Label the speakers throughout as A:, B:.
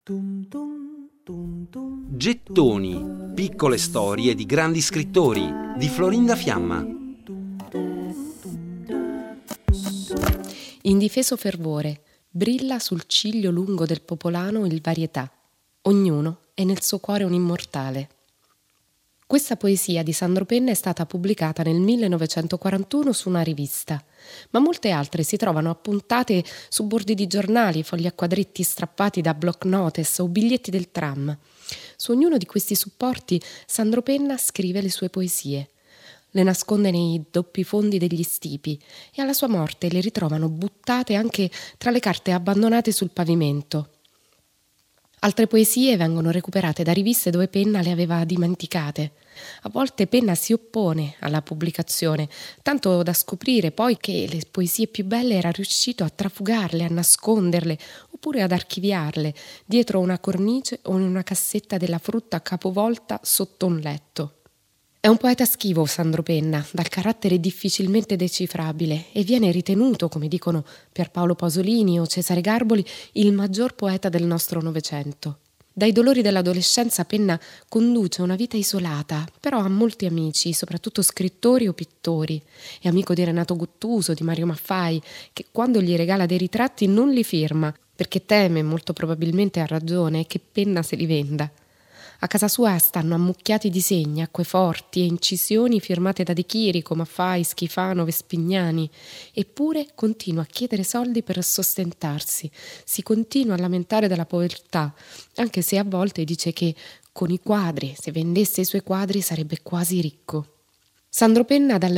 A: Gettoni, piccole storie di grandi scrittori di Florinda Fiamma.
B: Indifeso fervore, brilla sul ciglio lungo del popolano il varietà. Ognuno è nel suo cuore un immortale. Questa poesia di Sandro Penna è stata pubblicata nel 1941 su una rivista, ma molte altre si trovano appuntate su bordi di giornali, fogli a quadretti strappati da block notice o biglietti del tram. Su ognuno di questi supporti Sandro Penna scrive le sue poesie. Le nasconde nei doppi fondi degli stipi e alla sua morte le ritrovano buttate anche tra le carte abbandonate sul pavimento. Altre poesie vengono recuperate da riviste dove Penna le aveva dimenticate. A volte Penna si oppone alla pubblicazione, tanto da scoprire poi che le poesie più belle era riuscito a trafugarle, a nasconderle, oppure ad archiviarle dietro una cornice o in una cassetta della frutta capovolta sotto un letto. È un poeta schivo Sandro Penna, dal carattere difficilmente decifrabile, e viene ritenuto, come dicono Pierpaolo Pasolini o Cesare Garboli, il maggior poeta del nostro Novecento. Dai dolori dell'adolescenza Penna conduce una vita isolata, però ha molti amici, soprattutto scrittori o pittori. È amico di Renato Guttuso, di Mario Maffai, che quando gli regala dei ritratti non li firma, perché teme, molto probabilmente ha ragione, che Penna se li venda. A casa sua stanno ammucchiati disegni, acqueforti e incisioni firmate da De Chirico, Maffai, Schifano, Vespignani. Eppure continua a chiedere soldi per sostentarsi. Si continua a lamentare della povertà, anche se a volte dice che con i quadri, se vendesse i suoi quadri, sarebbe quasi ricco. Sandro Penna dal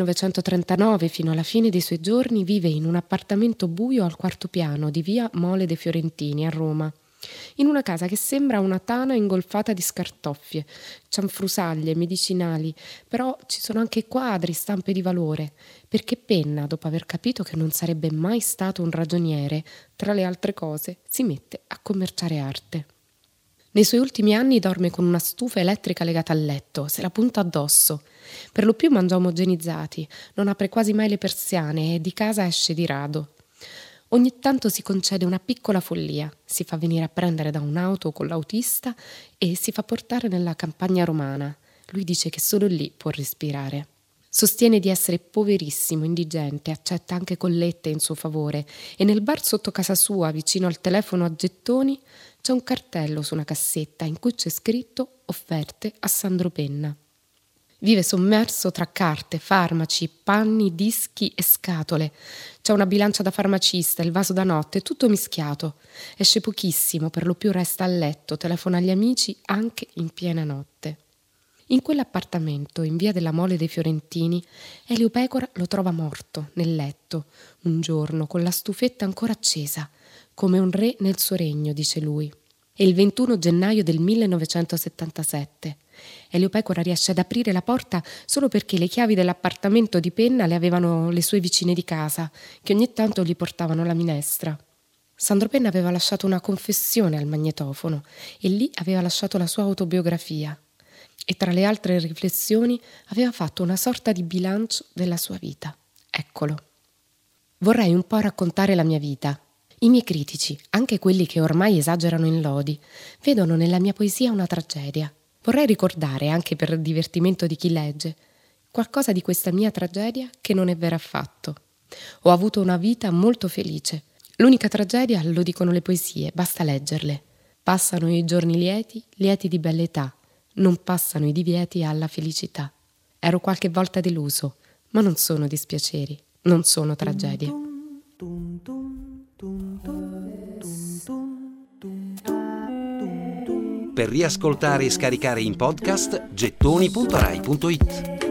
B: 1939 fino alla fine dei suoi giorni vive in un appartamento buio al quarto piano di via Mole dei Fiorentini a Roma. In una casa che sembra una tana ingolfata di scartoffie, cianfrusaglie, medicinali, però ci sono anche quadri, stampe di valore, perché Penna, dopo aver capito che non sarebbe mai stato un ragioniere, tra le altre cose si mette a commerciare arte. Nei suoi ultimi anni dorme con una stufa elettrica legata al letto, se la punta addosso. Per lo più mangia omogenizzati, non apre quasi mai le persiane e di casa esce di rado. Ogni tanto si concede una piccola follia, si fa venire a prendere da un'auto con l'autista e si fa portare nella campagna romana. Lui dice che solo lì può respirare. Sostiene di essere poverissimo, indigente, accetta anche collette in suo favore e nel bar sotto casa sua, vicino al telefono a gettoni, c'è un cartello su una cassetta in cui c'è scritto offerte a Sandro Penna. Vive sommerso tra carte, farmaci, panni, dischi e scatole. C'è una bilancia da farmacista, il vaso da notte, tutto mischiato. Esce pochissimo, per lo più resta a letto, telefona agli amici anche in piena notte. In quell'appartamento, in via della Mole dei Fiorentini, Elio Pecora lo trova morto, nel letto, un giorno, con la stufetta ancora accesa, come un re nel suo regno, dice lui. È il 21 gennaio del 1977. Elio Pecora riesce ad aprire la porta solo perché le chiavi dell'appartamento di Penna le avevano le sue vicine di casa, che ogni tanto gli portavano la minestra. Sandro Penna aveva lasciato una confessione al magnetofono e lì aveva lasciato la sua autobiografia. E tra le altre riflessioni aveva fatto una sorta di bilancio della sua vita. Eccolo. Vorrei un po' raccontare la mia vita. I miei critici, anche quelli che ormai esagerano in lodi, vedono nella mia poesia una tragedia. Vorrei ricordare, anche per divertimento di chi legge, qualcosa di questa mia tragedia che non è vera affatto. Ho avuto una vita molto felice. L'unica tragedia, lo dicono le poesie, basta leggerle. Passano i giorni lieti, lieti di bella età. Non passano i divieti alla felicità. Ero qualche volta deluso, ma non sono dispiaceri, non sono tragedie.
A: Per riascoltare e scaricare in podcast gettoni.rai.it